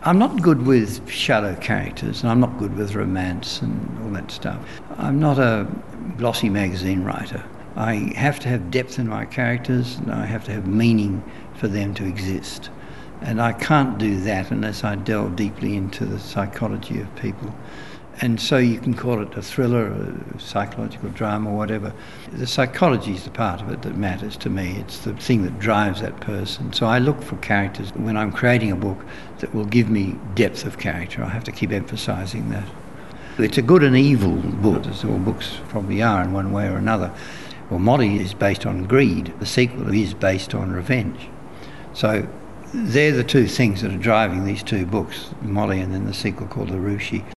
I'm not good with shadow characters, and I'm not good with romance and all that stuff. I'm not a glossy magazine writer. I have to have depth in my characters, and I have to have meaning for them to exist. And I can't do that unless I delve deeply into the psychology of people. And so you can call it a thriller, a psychological drama, or whatever. The psychology is the part of it that matters to me. It's the thing that drives that person. So I look for characters when I'm creating a book that will give me depth of character. I have to keep emphasising that. It's a good and evil book, as all books probably are in one way or another. Well, Molly is based on greed. The sequel is based on revenge. So they're the two things that are driving these two books, Molly and then the sequel called Arushi.